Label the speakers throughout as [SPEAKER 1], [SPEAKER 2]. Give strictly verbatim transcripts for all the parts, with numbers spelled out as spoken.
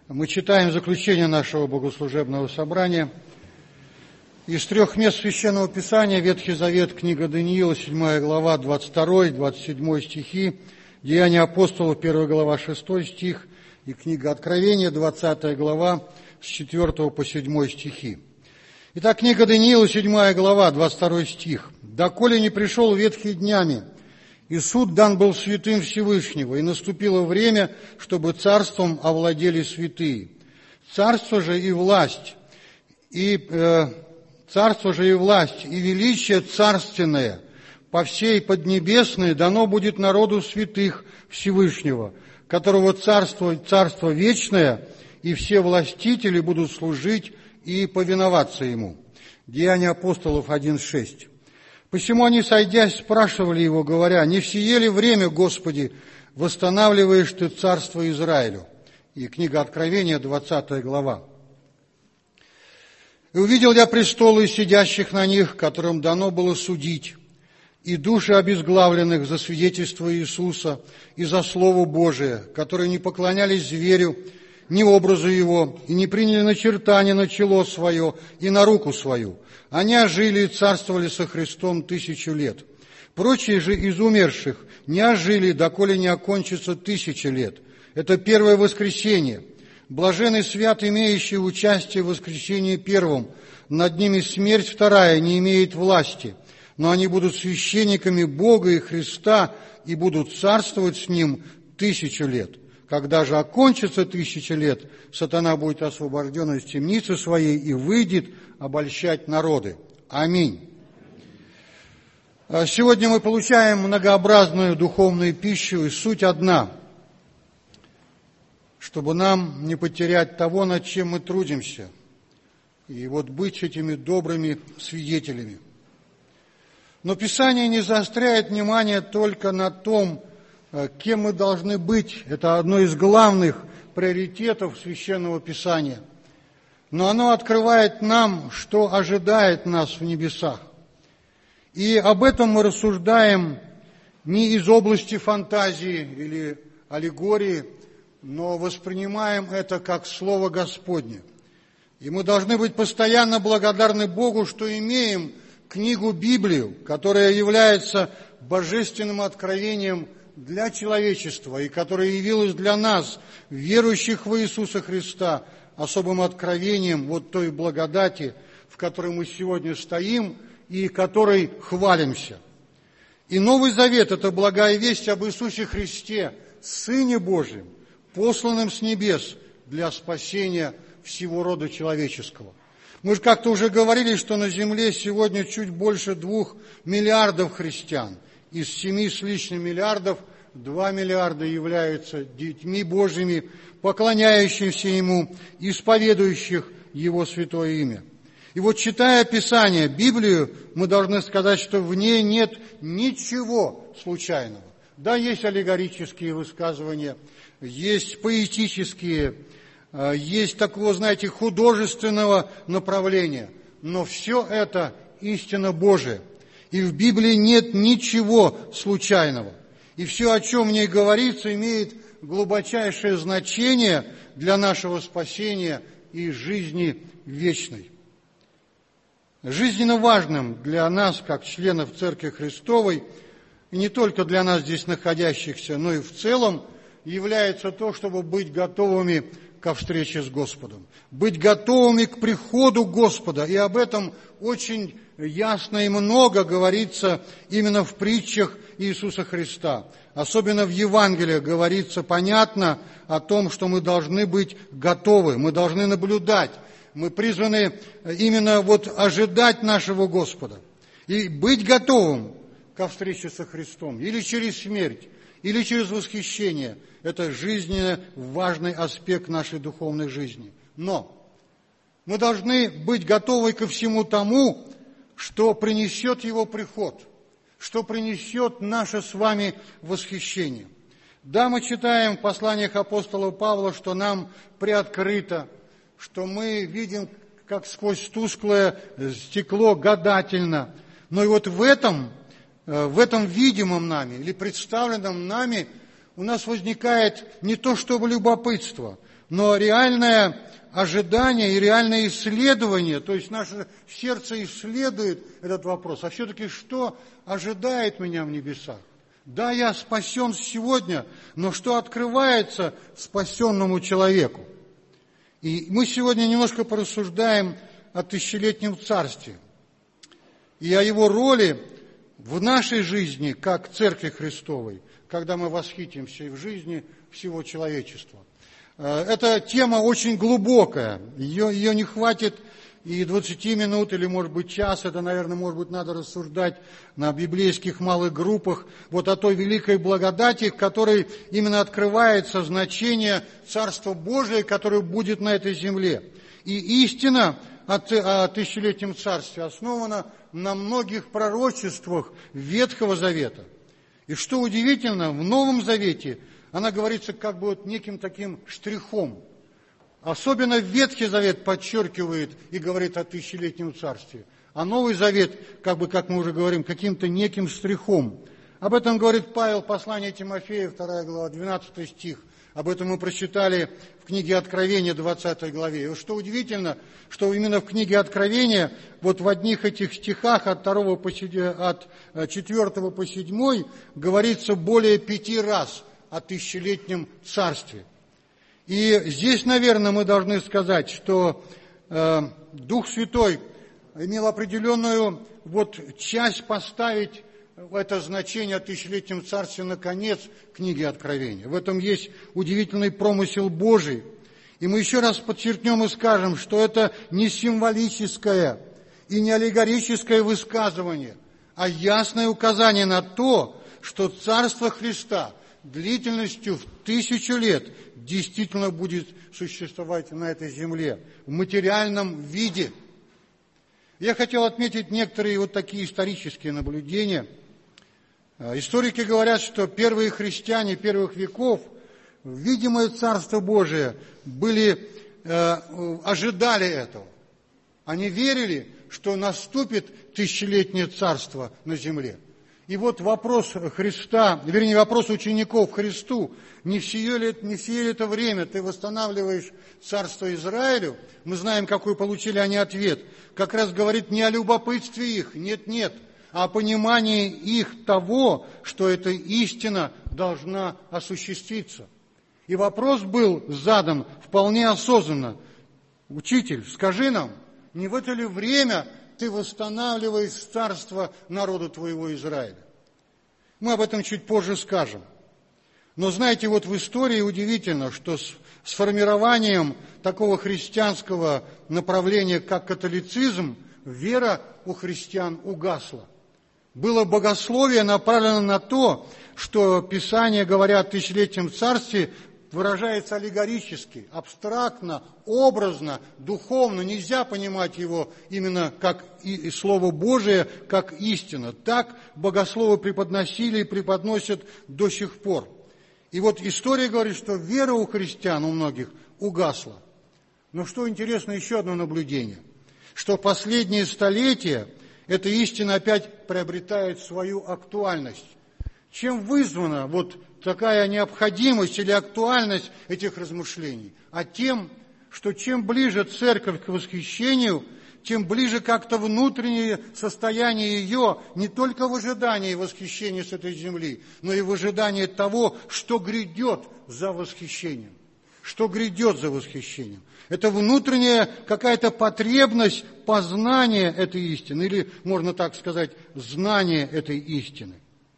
[SPEAKER 1] Мы читаем заключение нашего богослужебного собрания из трех мест Священного Писания: Ветхий Завет, книга Даниила, седьмая глава, двадцать второй, двадцать седьмой стихи, Деяния апостолов, первая глава, шестой стих, и книга Откровения, двадцатая глава, с четвёртого по седьмой стихи. Итак, книга Даниила, седьмая глава, двадцать второй стих. «Доколе не пришел ветхий днями, и суд дан был святым Всевышнего, и наступило время, чтобы царством овладели святые. Царство же и власть, и э, царство же и власть, и величие царственное по всей Поднебесной дано будет народу святых Всевышнего, которого царство, царство вечное, и все властители будут служить и повиноваться ему». Деяния апостолов один шесть. «Посему они, сойдясь, спрашивали его, говоря: не в сие ли время, Господи, восстанавливаешь ты царство Израилю?» И книга Откровения, двадцатая глава. «И увидел я престолы сидящих на них, которым дано было судить, и души обезглавленных за свидетельство Иисуса и за Слово Божие, которые не поклонялись зверю, ни образу его, и не приняли начертания на чело свое и на руку свою. Они ожили и царствовали со Христом тысячу лет. Прочие же из умерших не ожили, доколе не окончится тысяча лет». Это первое воскресенье. «Блаженный свят, имеющий участие в воскресении первом. Над ними смерть вторая не имеет власти, но они будут священниками Бога и Христа и будут царствовать с Ним тысячу лет. Когда же окончится тысяча лет, сатана будет освобожден из темницы своей и выйдет обольщать народы». Аминь. Сегодня мы получаем многообразную духовную пищу, и суть одна: чтобы нам не потерять того, над чем мы трудимся, и вот быть этими добрыми свидетелями. Но Писание не заостряет внимание только на том, кем мы должны быть. Это одно из главных приоритетов Священного Писания. Но оно открывает нам, что ожидает нас в небесах. И об этом мы рассуждаем не из области фантазии или аллегории, но воспринимаем это как Слово Господне. И мы должны быть постоянно благодарны Богу, что имеем книгу Библию, которая является божественным откровением для человечества, и которая явилась для нас, верующих в Иисуса Христа, особым откровением вот той благодати, в которой мы сегодня стоим и которой хвалимся. И Новый Завет – это благая весть об Иисусе Христе, Сыне Божьем, посланном с небес для спасения всего рода человеческого. Мы же как-то уже говорили, что на земле сегодня чуть больше двух миллиардов христиан. Из семи с лишним миллиардов два миллиарда являются детьми Божьими, поклоняющимся Ему, исповедующих Его святое имя. И вот, читая Писание, Библию, мы должны сказать, что в ней нет ничего случайного. Да, есть аллегорические высказывания, есть поэтические, есть такого, знаете, художественного направления, но все это истина Божия. И в Библии нет ничего случайного. И все, о чем в ней говорится, имеет глубочайшее значение для нашего спасения и жизни вечной. Жизненно важным для нас, как членов Церкви Христовой, и не только для нас здесь находящихся, но и в целом, является то, чтобы быть готовыми ко встрече с Господом, быть готовыми к приходу Господа. И об этом очень ясно и много говорится именно в притчах Иисуса Христа. Особенно в Евангелиях говорится понятно о том, что мы должны быть готовы, мы должны наблюдать, мы призваны именно вот ожидать нашего Господа и быть готовым ко встрече со Христом или через смерть, или через восхищение. Это жизненно важный аспект нашей духовной жизни. Но мы должны быть готовы ко всему тому, что принесет Его приход, что принесет наше с вами восхищение. Да, мы читаем в посланиях апостола Павла, что нам приоткрыто, что мы видим, как сквозь тусклое стекло гадательно. Но и вот в этом, в этом видимом нами или представленном нами у нас возникает не то чтобы любопытство, но реальное ожидание и реальное исследование, то есть наше сердце исследует этот вопрос, а все-таки что ожидает меня в небесах? Да, я спасен сегодня, но что открывается спасенному человеку? И мы сегодня немножко порассуждаем о тысячелетнем царстве и о его роли в нашей жизни, как Церкви Христовой, когда мы восхитимся и в жизни всего человечества. Эта тема очень глубокая, ее, ее не хватит и двадцати минут, или, может быть, час. Это, наверное, может быть, надо рассуждать на библейских малых группах вот о той великой благодати, в которой именно открывается значение Царства Божия, которое будет на этой земле. И истина о тысячелетнем царстве основана на многих пророчествах Ветхого Завета. И что удивительно, в Новом Завете она говорится как бы вот неким таким штрихом. Особенно Ветхий Завет подчеркивает и говорит о тысячелетнем царстве. А Новый Завет, как бы, как мы уже говорим, каким-то неким штрихом. Об этом говорит Павел, послание Тимофею, вторая глава, двенадцатый стих. Об этом мы прочитали в книге Откровения, двадцатой главе. И вот что удивительно, что именно в книге Откровения, вот в одних этих стихах от, второго по, от четвертого по седьмой говорится более пяти раз о тысячелетнем царстве. И здесь, наверное, мы должны сказать, что э, Дух Святой имел определенную вот часть поставить это значение о тысячелетнем царстве на конец книги Откровения. В этом есть удивительный промысел Божий. И мы еще раз подчеркнем и скажем, что это не символическое и не аллегорическое высказывание, а ясное указание на то, что Царство Христа длительностью в тысячу лет действительно будет существовать на этой земле в материальном виде. Я хотел отметить некоторые вот такие исторические наблюдения. Историки говорят, что первые христиане первых веков, видимое Царство Божие, были, э, ожидали этого. Они верили, что наступит тысячелетнее царство на земле. И вот вопрос Христа, вернее, вопрос учеников Христу, не в сие ли, не в сие ли это время ты восстанавливаешь царство Израилю? Мы знаем, какой получили они ответ. Как раз говорит не о любопытстве их, нет-нет, а о понимании их того, что эта истина должна осуществиться. И вопрос был задан вполне осознанно. Учитель, скажи нам, не в это ли время ты восстанавливаешь царство народа твоего Израиля? Мы об этом чуть позже скажем. Но знаете, вот в истории удивительно, что с, с формированием такого христианского направления, как католицизм, вера у христиан угасла. Было богословие направлено на то, что Писание, говоря о тысячелетнем царстве, выражается аллегорически, абстрактно, образно, духовно. Нельзя понимать его именно как и Слово Божие, как истина. Так богословы преподносили и преподносят до сих пор. И вот история говорит, что вера у христиан, у многих, угасла. Но что интересно, еще одно наблюдение, что в последние столетия эта истина опять приобретает свою актуальность. Чем вызвана вот такая необходимость или актуальность этих размышлений? А тем, что чем ближе церковь к восхищению, тем ближе как-то внутреннее состояние ее не только в ожидании восхищения с этой земли, но и в ожидании того, что грядет за восхищением. Что грядет за восхищением. Это внутренняя какая-то потребность познания этой истины, или, можно так сказать, знания этой истины.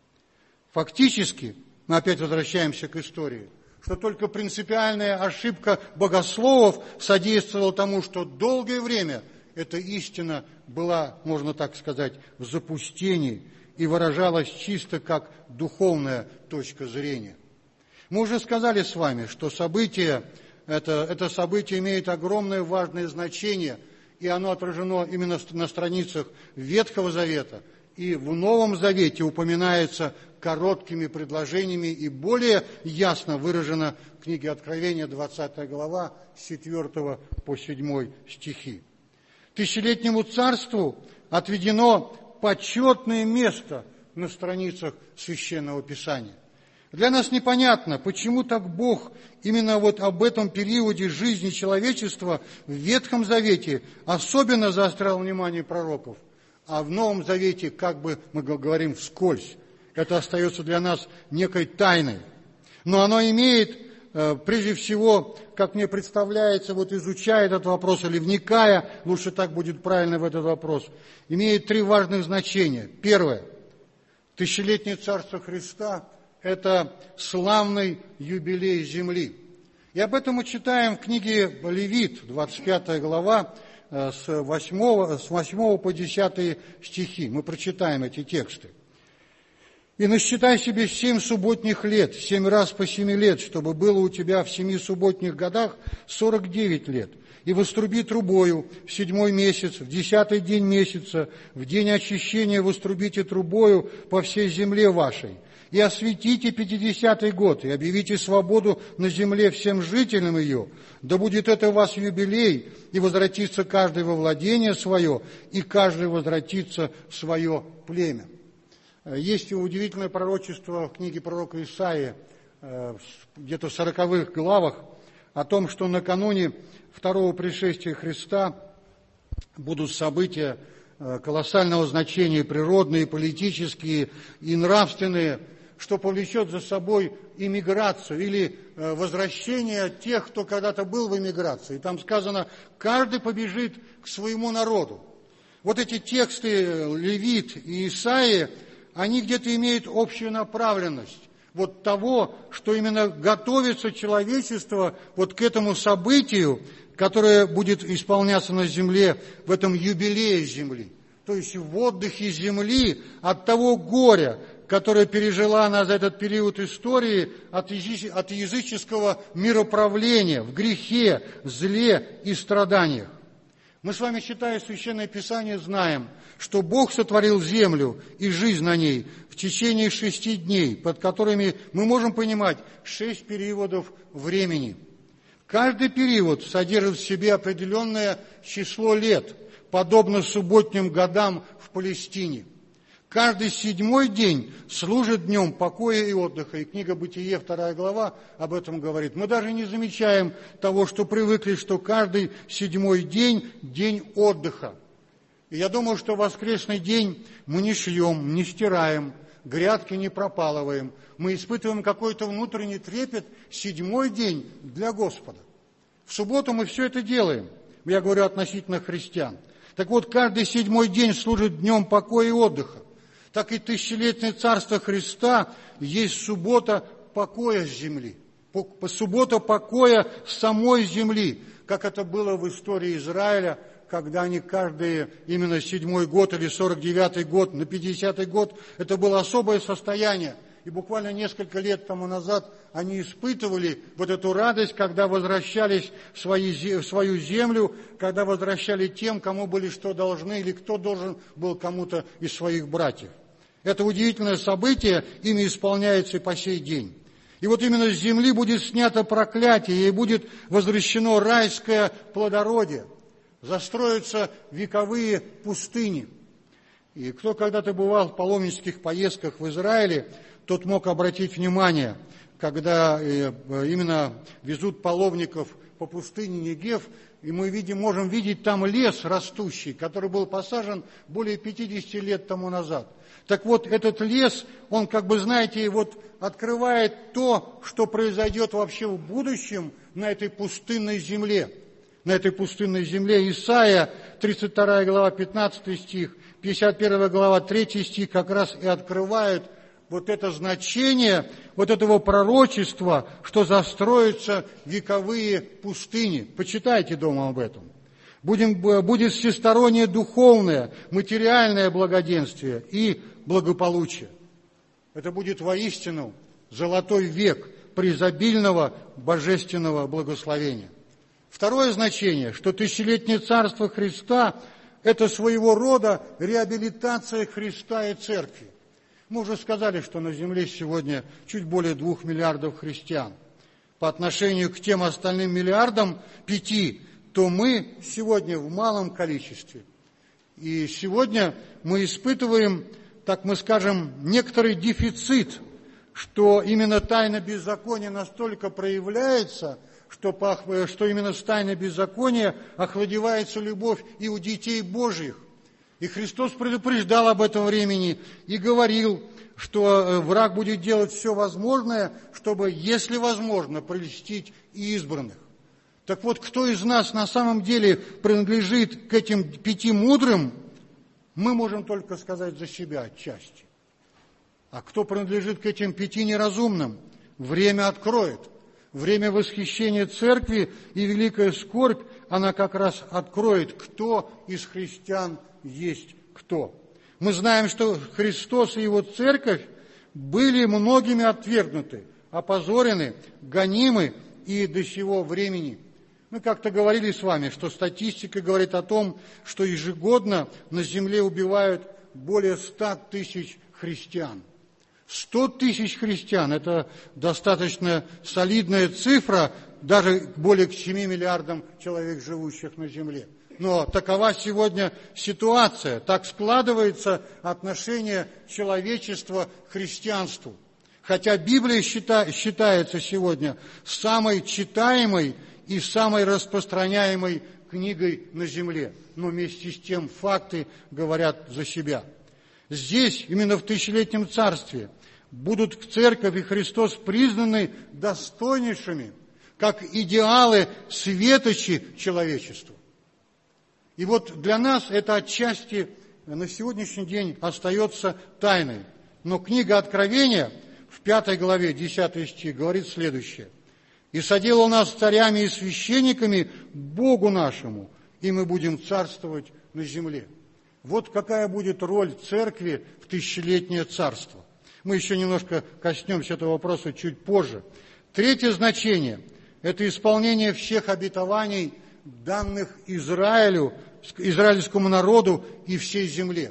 [SPEAKER 1] Фактически, мы опять возвращаемся к истории, что только принципиальная ошибка богословов содействовала тому, что долгое время эта истина была, можно так сказать, в запустении и выражалась чисто как духовная точка зрения. Мы уже сказали с вами, что событие, это, это событие имеет огромное важное значение, и оно отражено именно на страницах Ветхого Завета, и в Новом Завете упоминается короткими предложениями и более ясно выражено в книге Откровения, двадцатая глава, с четвёртого по седьмой стихи. Тысячелетнему царству отведено почетное место на страницах Священного Писания. Для нас непонятно, почему так Бог именно вот об этом периоде жизни человечества в Ветхом Завете особенно заострял внимание пророков, а в Новом Завете, как бы мы говорим, вскользь. Это остается для нас некой тайной. Но оно имеет, прежде всего, как мне представляется, вот изучая этот вопрос или вникая, лучше так будет правильно в этот вопрос, имеет три важных значения. Первое. Тысячелетнее царство Христа – это славный юбилей земли. И об этом мы читаем в книге Левит, двадцать пятая глава, с восьмого, с восьмого по десятые стихи. Мы прочитаем эти тексты. «И насчитай себе семь субботних лет, семь раз по семи лет, чтобы было у тебя в семи субботних годах сорок девять лет. И воструби трубою в седьмой месяц, в десятый день месяца, в день очищения вострубите трубою по всей земле вашей. И осветите пятидесятый год, и объявите свободу на земле всем жителям ее. Да будет это у вас юбилей, и возвратится каждый во владение свое, и каждый возвратится в свое племя». Есть удивительное пророчество в книге пророка Исаии, где-то в сороковых главах, о том, что накануне второго пришествия Христа будут события колоссального значения, природные, политические и нравственные, что повлечет за собой иммиграцию или возвращение тех, кто когда-то был в эмиграции. Там сказано, каждый побежит к своему народу. Вот эти тексты Левит и Исаии, они где-то имеют общую направленность вот того, что именно готовится человечество вот к этому событию, которое будет исполняться на земле в этом юбилее земли. То есть в отдыхе земли от того горя, которое пережила она за этот период истории от языческого мироправления в грехе, зле и страданиях. Мы с вами, читая Священное Писание, знаем, что Бог сотворил землю и жизнь на ней в течение шести дней, под которыми мы можем понимать шесть периодов времени. Каждый период содержит в себе определенное число лет, подобно субботним годам в Палестине. Каждый седьмой день служит днем покоя и отдыха. И книга Бытие, вторая глава, об этом говорит. Мы даже не замечаем того, что привыкли, что каждый седьмой день – день отдыха. И я думаю, что в воскресный день мы не шьем, не стираем, грядки не пропалываем. Мы испытываем какой-то внутренний трепет седьмой день для Господа. В субботу мы все это делаем. Я говорю относительно христиан. Так вот, каждый седьмой день служит днем покоя и отдыха. Так и тысячелетнее царство Христа есть суббота покоя с земли, суббота покоя самой земли, как это было в истории Израиля, когда они каждый именно седьмой год или сорок девятый год, на пятидесятый год, это было особое состояние. И буквально несколько лет тому назад они испытывали вот эту радость, когда возвращались в, свои, в свою землю, когда возвращали тем, кому были что должны, или кто должен был кому-то из своих братьев. Это удивительное событие, ими исполняется и по сей день. И вот именно с земли будет снято проклятие, и будет возвращено райское плодородие, застроятся вековые пустыни. И кто когда-то бывал в паломнических поездках в Израиле, тот мог обратить внимание, когда именно везут паломников по пустыне Негев, и мы видим, можем видеть там лес растущий, который был посажен более пятидесяти лет тому назад. Так вот, этот лес, он, как бы, знаете, вот открывает то, что произойдет вообще в будущем на этой пустынной земле. На этой пустынной земле. Исайя, тридцать вторая глава, пятнадцатый стих, пятьдесят первая глава, третий стих как раз и открывают вот это значение вот этого пророчества, что застроятся вековые пустыни. Почитайте дома об этом. Будем, будет всестороннее духовное, материальное благоденствие и благополучие. Это будет воистину золотой век преизобильного божественного благословения. Второе значение, что тысячелетнее царство Христа – это своего рода реабилитация Христа и Церкви. Мы уже сказали, что на земле сегодня чуть более двух миллиардов христиан. По отношению к тем остальным миллиардам пяти, то мы сегодня в малом количестве. И сегодня мы испытываем, так мы скажем, некоторый дефицит что именно тайна беззакония настолько проявляется, что, что именно с тайной беззакония охладевается любовь и у детей Божьих. И Христос предупреждал об этом времени и говорил, что враг будет делать все возможное, чтобы, если возможно, прельстить избранных. Так вот, кто из нас на самом деле принадлежит к этим пяти мудрым, мы можем только сказать за себя отчасти. А кто принадлежит к этим пяти неразумным, время откроет. Время восхищения церкви и великая скорбь, она как раз откроет, кто из христиан есть кто. Мы знаем, что Христос и Его церковь были многими отвергнуты, опозорены, гонимы и до сего времени. Мы как-то говорили с вами, что статистика говорит о том, что ежегодно на земле убивают более ста тысяч христиан. Сто тысяч христиан – это достаточно солидная цифра, даже более к семи миллиардам человек, живущих на земле. Но такова сегодня ситуация, так складывается отношение человечества к христианству. Хотя Библия счита, считается сегодня самой читаемой и самой распространяемой книгой на земле. Но вместе с тем факты говорят за себя. Здесь, именно в тысячелетнем царстве, будут церковь и Христос признаны достойнейшими, как идеалы светочи человечеству. И вот для нас это отчасти на сегодняшний день остается тайной. Но книга Откровения в пятой главе, десятый стих, говорит следующее. «И соделал нас царями и священниками Богу нашему, и мы будем царствовать на земле». Вот какая будет роль церкви в тысячелетнее царство. Мы еще немножко коснемся этого вопроса чуть позже. Третье значение – это исполнение всех обетований, данных Израилю, израильскому народу и всей земле.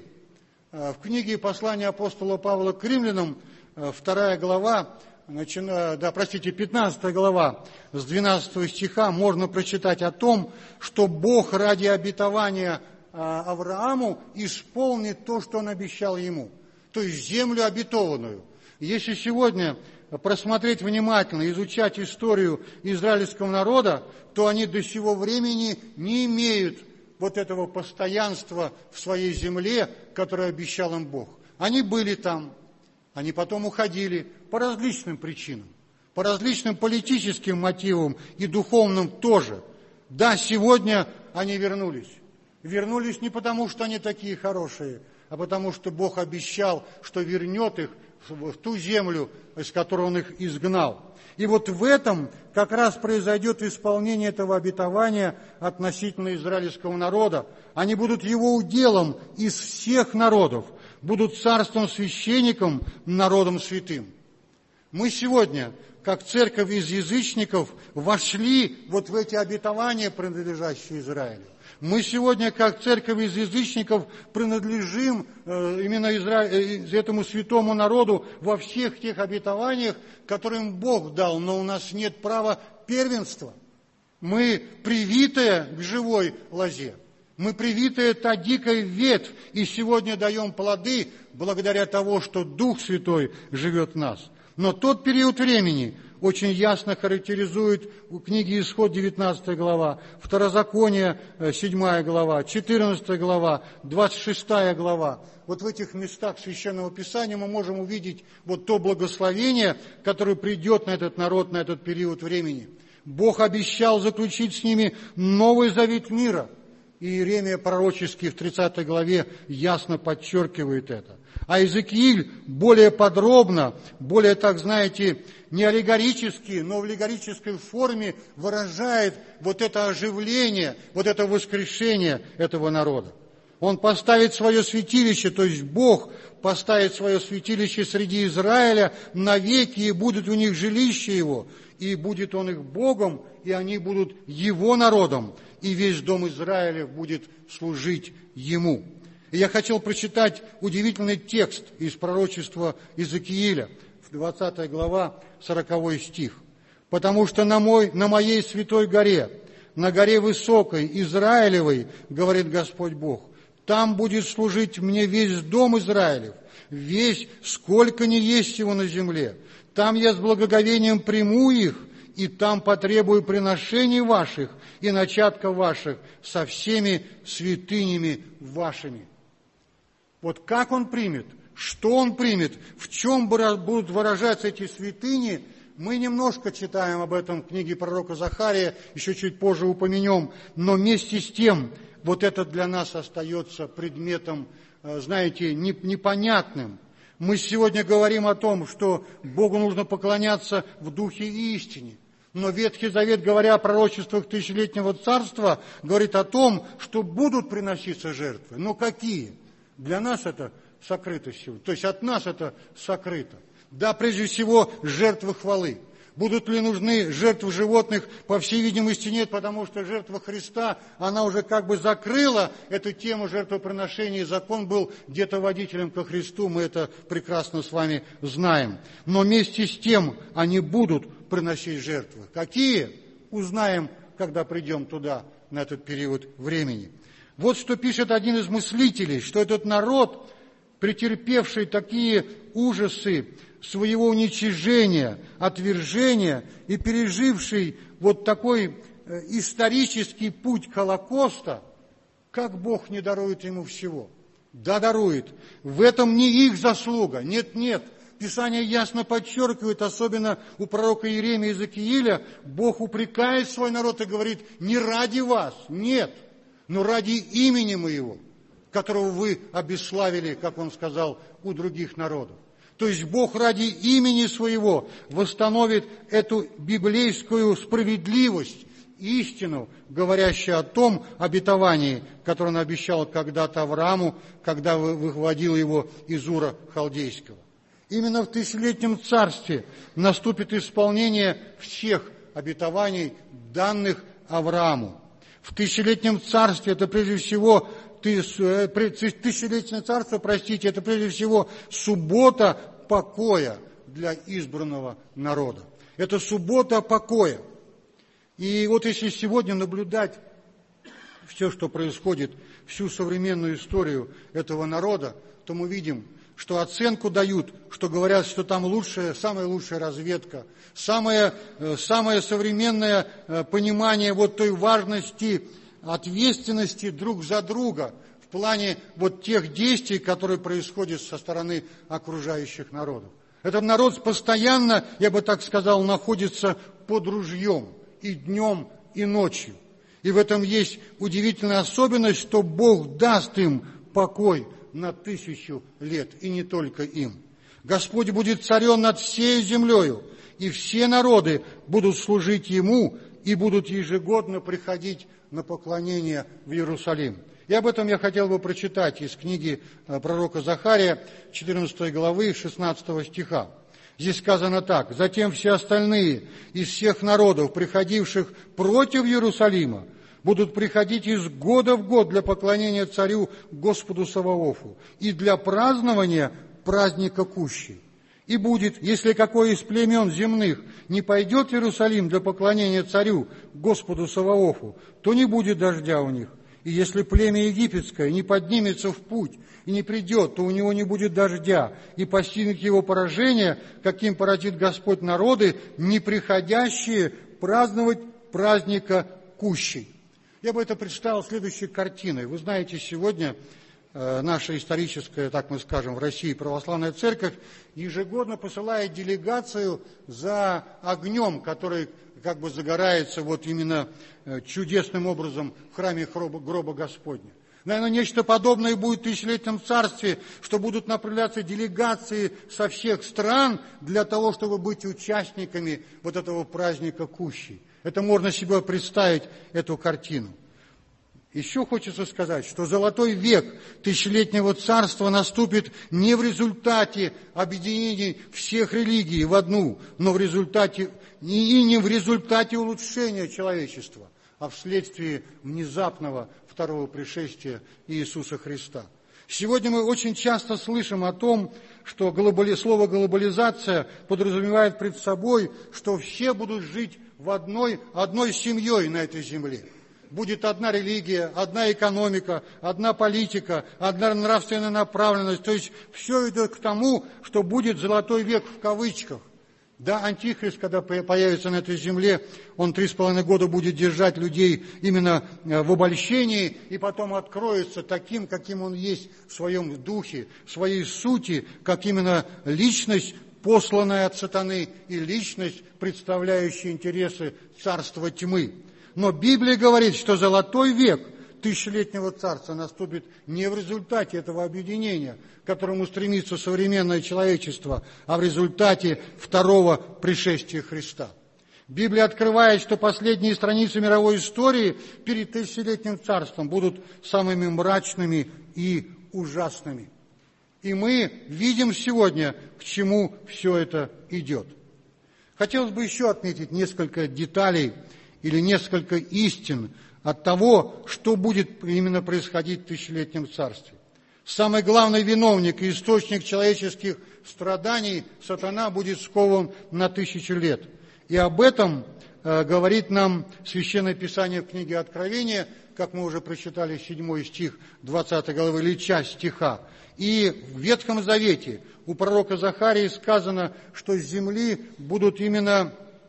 [SPEAKER 1] В книге «Послание апостола Павла к римлянам», вторая глава, начиная, да, простите, пятнадцатая глава, с двенадцатого стиха можно прочитать о том, что Бог ради обетования Аврааму исполнит то, что Он обещал ему, то есть землю обетованную. Если сегодня просмотреть внимательно, изучать историю израильского народа, то они до сего времени не имеют вот этого постоянства в своей земле, которое обещал им Бог. Они были там, они потом уходили по различным причинам, по различным политическим мотивам и духовным тоже. Да, сегодня они вернулись. Вернулись не потому, что они такие хорошие, а потому что Бог обещал, что вернет их в ту землю, из которой Он их изгнал. И вот в этом как раз произойдет исполнение этого обетования относительно израильского народа. Они будут Его уделом из всех народов, будут царством священником, народом святым. Мы сегодня, как церковь из язычников, вошли вот в эти обетования, принадлежащие Израилю. Мы сегодня, как церковь из язычников, принадлежим э, именно Изра... э, этому святому народу во всех тех обетованиях, которые им Бог дал, но у нас нет права первенства. Мы привитые к живой лозе, мы привитые та дикая ветвь, и сегодня даем плоды благодаря тому, что Дух Святой живет в нас. Но тот период времени очень ясно характеризует у книги Исход, девятнадцатая глава, Второзаконие, седьмая глава, четырнадцатая глава, двадцать шестая глава. Вот в этих местах Священного Писания мы можем увидеть вот то благословение, которое придет на этот народ, на этот период времени. Бог обещал заключить с ними новый завет мира. И Иеремия пророчески в тридцатой главе ясно подчеркивает это. А Иезекииль более подробно, более, так знаете, не аллегорически, но в аллегорической форме выражает вот это оживление, вот это воскрешение этого народа. Он поставит свое святилище, то есть Бог поставит свое святилище среди Израиля навеки, и будет у них жилище Его, и будет Он их Богом, и они будут Его народом, и весь дом Израиля будет служить Ему. И я хотел прочитать удивительный текст из пророчества Иезекииля, двадцатая глава, сороковой стих. «Потому что на, мой, на моей святой горе, на горе высокой, Израилевой, говорит Господь Бог, Там будет служить мне весь дом Израилев, весь, сколько ни есть его на земле. Там я с благоговением приму их, и там потребую приношений ваших и начатков ваших со всеми святынями вашими». Вот как он примет, что он примет, в чем будут выражаться эти святыни, мы немножко читаем об этом в книге пророка Захария, еще чуть позже упомянем, но вместе с тем вот это для нас остается предметом, знаете, непонятным. Мы сегодня говорим о том, что Богу нужно поклоняться в духе и истине. Но Ветхий Завет, говоря о пророчествах тысячелетнего царства, говорит о том, что будут приноситься жертвы. Но какие? Для нас это сокрыто сегодня. То есть от нас это сокрыто. Да, прежде всего, жертвы хвалы. Будут ли нужны жертвы животных? По всей видимости, нет, потому что жертва Христа, она уже как бы закрыла эту тему жертвоприношения, и закон был где-то водителем ко Христу, мы это прекрасно с вами знаем. Но вместе с тем они будут приносить жертвы. Какие? Узнаем, когда придем туда, на этот период времени. Вот что пишет один из мыслителей, что этот народ, претерпевший такие ужасы своего уничижения, отвержения и переживший вот такой исторический путь Холокоста, как Бог не дарует ему всего? Да, дарует. В этом не их заслуга. Нет, нет. Писание ясно подчеркивает, особенно у пророка Иеремии и Иезекииля, Бог упрекает свой народ и говорит: не ради вас, нет, но ради имени моего, которого вы обесславили, как он сказал, у других народов. То есть Бог ради имени своего восстановит эту библейскую справедливость, истину, говорящую о том обетовании, которое он обещал когда-то Аврааму, когда выводил его из Ура Халдейского. Именно в тысячелетнем царстве наступит исполнение всех обетований, данных Аврааму. В тысячелетнем царстве это прежде всего тысячелетнее царство, простите, это прежде всего суббота покоя для избранного народа. Это суббота покоя. И вот если сегодня наблюдать все, что происходит, всю современную историю этого народа, то мы видим, что оценку дают, что говорят, что там лучшая, самая лучшая разведка, самое, самое современное понимание вот той важности, ответственности друг за друга в плане вот тех действий, которые происходят со стороны окружающих народов. Этот народ постоянно, я бы так сказал, находится под ружьем и днем, и ночью. И в этом есть удивительная особенность, что Бог даст им покой на тысячу лет, и не только им. Господь будет царем над всей землею, и все народы будут служить Ему и будут ежегодно приходить на поклонение в Иерусалим. И об этом я хотел бы прочитать из книги пророка Захария, четырнадцатой главы, шестнадцатого стиха. Здесь сказано так: «Затем все остальные из всех народов, приходивших против Иерусалима, будут приходить из года в год для поклонения царю Господу Саваофу и для празднования праздника Кущи. И будет, если какой из племен земных не пойдет в Иерусалим для поклонения царю Господу Саваофу, то не будет дождя у них. И если племя египетское не поднимется в путь и не придет, то у него не будет дождя, и постигнет его поражение, каким поразит Господь народы, не приходящие праздновать праздника Кущи». Я бы это представил следующей картиной. Вы знаете, сегодня э, наша историческая, так мы скажем, в России православная церковь ежегодно посылает делегацию за огнем, который как бы загорается вот именно э, чудесным образом в храме гроба, гроба Господня. Наверное, нечто подобное будет в тысячелетнем царстве, что будут направляться делегации со всех стран для того, чтобы быть участниками вот этого праздника Кущи. Это можно себе представить, эту картину. Еще хочется сказать, что золотой век тысячелетнего царства наступит не в результате объединения всех религий в одну, но в результате, и не в результате улучшения человечества, а вследствие внезапного второго пришествия Иисуса Христа. Сегодня мы очень часто слышим о том, что глобали... слово «глобализация» подразумевает пред собой, что все будут жить в одной, одной семьей на этой земле. Будет одна религия, одна экономика, одна политика, одна нравственная направленность. То есть все идет к тому, что будет золотой век в кавычках. Да, Антихрист, когда появится на этой земле, он три с половиной года будет держать людей именно в обольщении, и потом откроется таким, каким он есть в своем духе, в своей сути, как именно личность, посланная от сатаны, и личность, представляющая интересы царства тьмы. Но Библия говорит, что золотой век тысячелетнего царства наступит не в результате этого объединения, к которому стремится современное человечество, а в результате второго пришествия Христа. Библия открывает, что последние страницы мировой истории перед тысячелетним царством будут самыми мрачными и ужасными. И мы видим сегодня, к чему все это идет. Хотелось бы еще отметить несколько деталей или несколько истин от того, что будет именно происходить в тысячелетнем царстве. Самый главный виновник и источник человеческих страданий, сатана, будет скован на тысячу лет. И об этом э, говорит нам Священное Писание в книге Откровения, как мы уже прочитали, седьмой стих двадцатой главы, или часть стиха. И в Ветхом Завете у пророка Захарии сказано, что с земли будут именно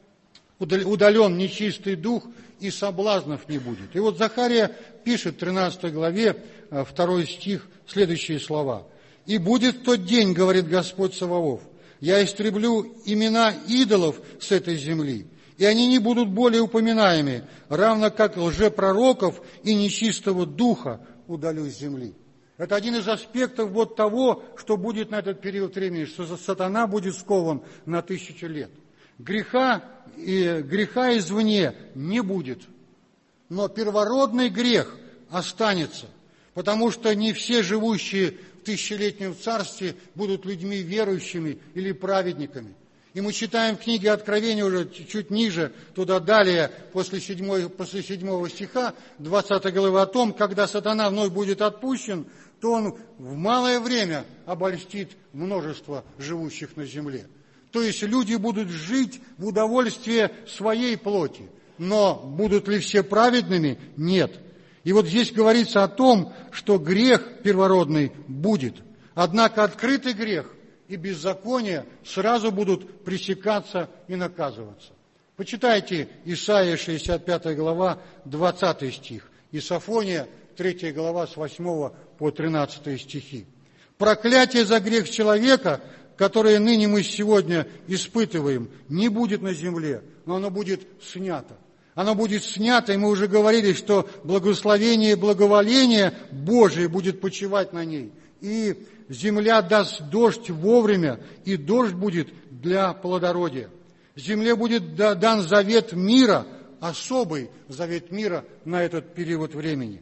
[SPEAKER 1] удален нечистый дух, и соблазнов не будет. И вот Захария пишет в тринадцатой главе, второй стих, следующие слова. «И будет в тот день, говорит Господь Саваоф, я истреблю имена идолов с этой земли, и они не будут более упоминаемы, равно как лжепророков и нечистого духа удалю с земли». Это один из аспектов вот того, что будет на этот период времени, что сатана будет скован на тысячу лет. Греха, и, греха извне не будет, но первородный грех останется, потому что не все живущие в тысячелетнем царстве будут людьми верующими или праведниками. И мы читаем в книге Откровения уже чуть ниже, туда далее, после, седьмой, после седьмого стиха, двадцатой главы, о том, когда сатана вновь будет отпущен, то он в малое время обольстит множество живущих на земле. То есть люди будут жить в удовольствии своей плоти. Но будут ли все праведными? Нет. И вот здесь говорится о том, что грех первородный будет. Однако открытый грех и беззаконие сразу будут пресекаться и наказываться. Почитайте Исайя шестьдесят пятая глава, двадцатый стих. И Софония, третья глава, с восьмого по тринадцатый стихи. Проклятие за грех человека, которое ныне мы сегодня испытываем, не будет на земле, но оно будет снято. Оно будет снято, и мы уже говорили, что благословение и благоволение Божие будет почивать на ней. И земля даст дождь вовремя, и дождь будет для плодородия. Земле будет дан завет мира, особый завет мира на этот период времени.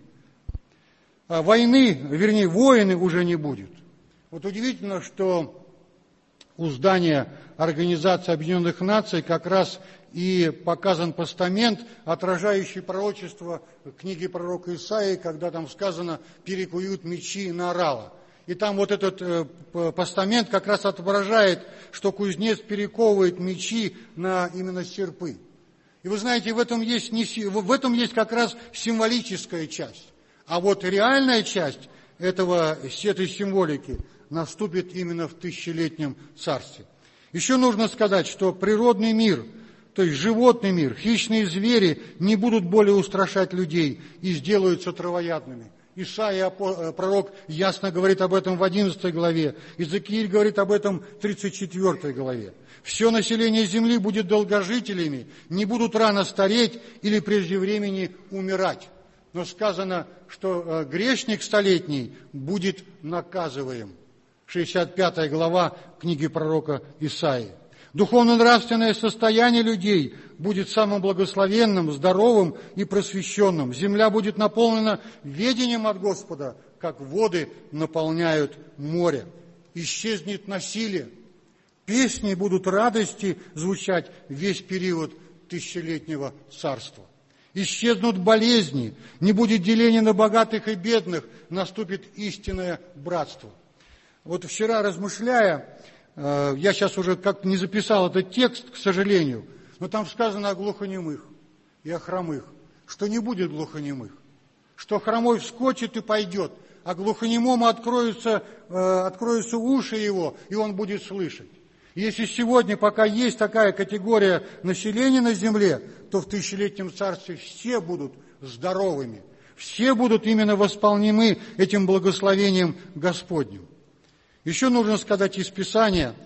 [SPEAKER 1] А войны, вернее, войны уже не будет. Вот удивительно, что у здания Организации Объединенных Наций как раз и показан постамент, отражающий пророчество книги пророка Исаии, когда там сказано «перекуют мечи на орала». И там вот этот э, постамент как раз отображает, что кузнец перековывает мечи на именно серпы. И вы знаете, в этом есть, не, в этом есть как раз символическая часть. А вот реальная часть этого, этой символики наступит именно в тысячелетнем царстве. Еще нужно сказать, что природный мир, то есть животный мир, хищные звери не будут более устрашать людей и сделаются травоядными. Исаия, пророк, ясно говорит об этом в одиннадцатой главе. Иезекииль говорит об этом в тридцать четвёртой главе. Все население земли будет долгожителями, не будут рано стареть или прежде времени умирать. Но сказано, что грешник столетний будет наказываем. шестьдесят пятая глава книги пророка Исаии. Духовно-нравственное состояние людей будет самым благословенным, здоровым и просвещенным. Земля будет наполнена ведением от Господа, как воды наполняют море. Исчезнет насилие. Песни будут радости звучать весь период тысячелетнего царства. Исчезнут болезни, не будет деления на богатых и бедных, наступит истинное братство. Вот вчера, размышляя, я сейчас уже как не записал этот текст, к сожалению, но там сказано о глухонемых и о хромых, что не будет глухонемых, что хромой вскочит и пойдет, а глухонемому откроются, э, откроются уши его, и он будет слышать. Если сегодня, пока есть такая категория населения на земле, то в тысячелетнем царстве все будут здоровыми, все будут именно восполнимы этим благословением Господним. Еще нужно сказать из Писания,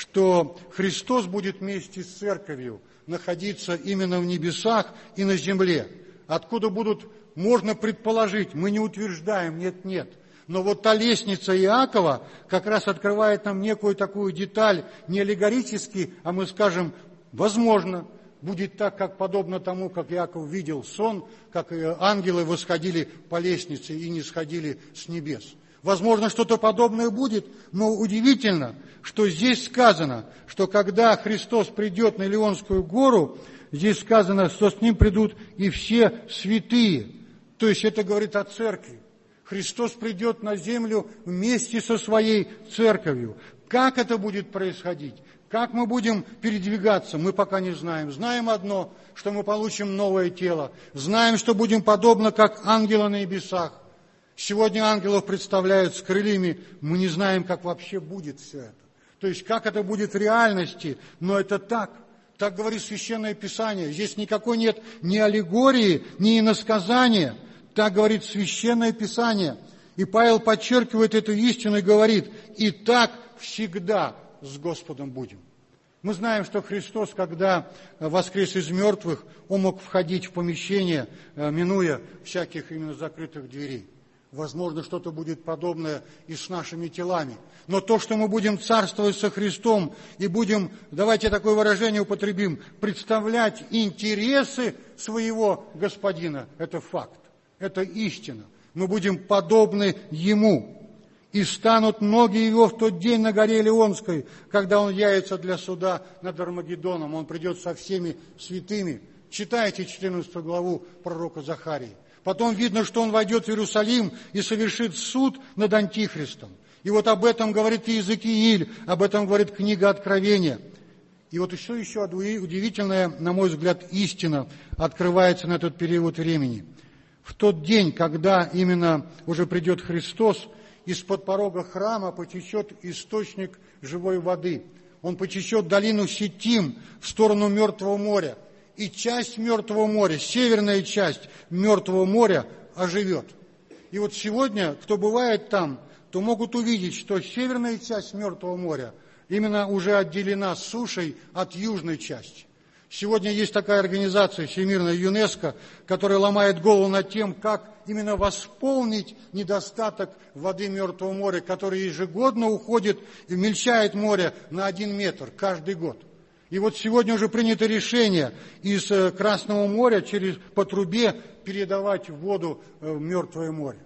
[SPEAKER 1] что Христос будет вместе с церковью находиться именно в небесах и на земле, откуда будут, можно предположить, мы не утверждаем, нет-нет, но вот та лестница Иакова как раз открывает нам некую такую деталь, не аллегорически, а мы скажем, возможно, будет так, как подобно тому, как Иаков видел сон, как ангелы восходили по лестнице и не сходили с небес. Возможно, что-то подобное будет, но удивительно, что здесь сказано, что когда Христос придет на Илионскую гору, здесь сказано, что с ним придут и все святые. То есть это говорит о церкви. Христос придет на землю вместе со своей церковью. Как это будет происходить? Как мы будем передвигаться, мы пока не знаем. Знаем одно, что мы получим новое тело. Знаем, что будем подобно, как ангелы на небесах. Сегодня ангелов представляют с крыльями, мы не знаем, как вообще будет все это. То есть, как это будет в реальности, но это так. Так говорит Священное Писание. Здесь никакой нет ни аллегории, ни иносказания. Так говорит Священное Писание. И Павел подчеркивает эту истину и говорит, и так всегда с Господом будем. Мы знаем, что Христос, когда воскрес из мертвых, Он мог входить в помещение, минуя всяких именно закрытых дверей. Возможно, что-то будет подобное и с нашими телами. Но то, что мы будем царствовать со Христом и будем, давайте такое выражение употребим, представлять интересы своего Господина, это факт, это истина. Мы будем подобны Ему. И станут ноги Его в тот день на горе Илионской, когда Он явится для суда над Армагеддоном. Он придет со всеми святыми. Читайте четырнадцатую главу пророка Захарии. Потом видно, что он войдет в Иерусалим и совершит суд над Антихристом. И вот об этом говорит Иезекииль, об этом говорит книга Откровения. И вот еще, еще удивительная, на мой взгляд, истина открывается на этот период времени. В тот день, когда именно уже придет Христос, из-под порога храма потечет источник живой воды. Он потечет в долину Ситим в сторону Мертвого моря. И часть Мертвого моря, северная часть Мертвого моря оживет. И вот сегодня, кто бывает там, то могут увидеть, что северная часть Мертвого моря именно уже отделена сушей от южной части. Сегодня есть такая организация, Всемирная ЮНЕСКО, которая ломает голову над тем, как именно восполнить недостаток воды Мертвого моря, который ежегодно уходит и мельчает море на один метр каждый год. И вот сегодня уже принято решение из Красного моря через, по трубе передавать воду в Мертвое море.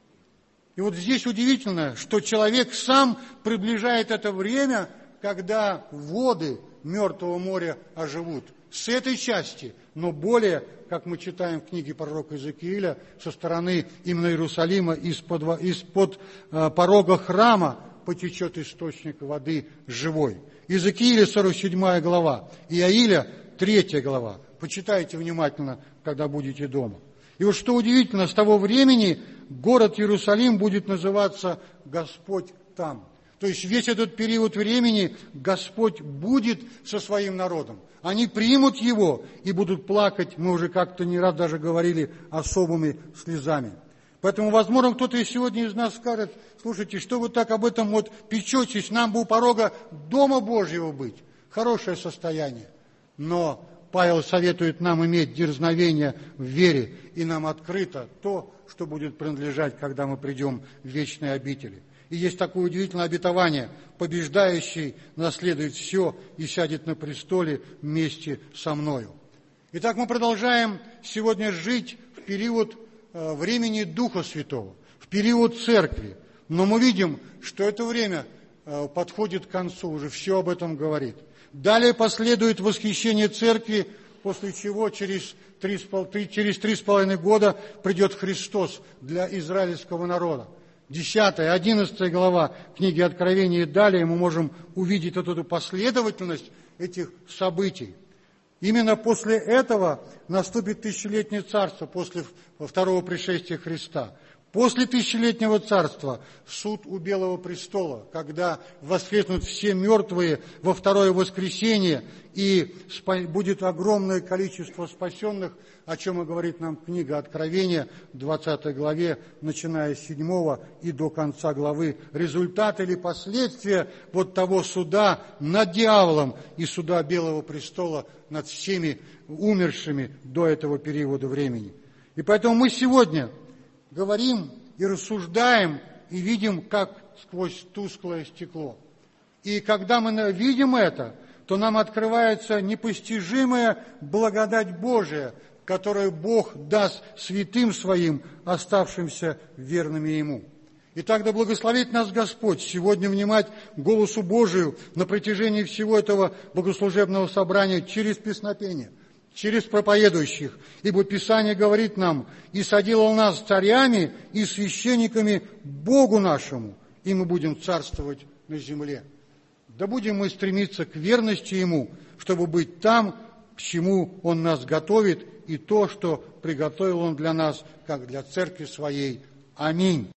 [SPEAKER 1] И вот здесь удивительно, что человек сам приближает это время, когда воды Мертвого моря оживут. С этой части, но более, как мы читаем в книге пророка Иезекииля, со стороны именно Иерусалима, из-под, из-под э, порога храма потечет источник воды живой. Иезекииля сорок седьмая глава, Иаиля третья глава. Почитайте внимательно, когда будете дома. И вот что удивительно, с того времени город Иерусалим будет называться «Господь там». То есть весь этот период времени Господь будет со своим народом. Они примут Его и будут плакать, мы уже как-то не раз даже говорили, особыми слезами. Поэтому, возможно, кто-то и сегодня из нас скажет, слушайте, что вы так об этом вот печетесь, нам бы у порога Дома Божьего быть. Хорошее состояние. Но Павел советует нам иметь дерзновение в вере, и нам открыто то, что будет принадлежать, когда мы придем в вечные обители. И есть такое удивительное обетование: побеждающий наследует все и сядет на престоле вместе со мною. Итак, мы продолжаем сегодня жить в период э, времени Духа Святого, в период Церкви. Но мы видим, что это время э, подходит к концу, уже все об этом говорит. Далее последует восхищение Церкви, после чего через три, через три с половиной года придет Христос для израильского народа. Десятая, одиннадцатая глава книги Откровения и далее мы можем увидеть вот эту последовательность этих событий. Именно после этого наступит тысячелетнее царство, после второго пришествия Христа. После тысячелетнего царства суд у Белого престола, когда воскреснут все мертвые во второе воскресенье, и будет огромное количество спасенных, о чем и говорит нам книга Откровения в двадцатой главе, начиная с седьмого и до конца главы. Результат или последствия вот того суда над дьяволом и суда Белого престола над всеми умершими до этого периода времени. И поэтому мы сегодня говорим и рассуждаем, и видим, как сквозь тусклое стекло. И когда мы видим это, то нам открывается непостижимая благодать Божия, которую Бог даст святым Своим, оставшимся верными Ему. Итак, да благословит нас Господь сегодня внимать голосу Божию на протяжении всего этого богослужебного собрания через песнопение, через проповедующих, ибо Писание говорит нам: «И соделал нас царями и священниками Богу нашему, и мы будем царствовать на земле». Да будем мы стремиться к верности Ему, чтобы быть там, к чему Он нас готовит, и то, что приготовил Он для нас, как для церкви Своей. Аминь.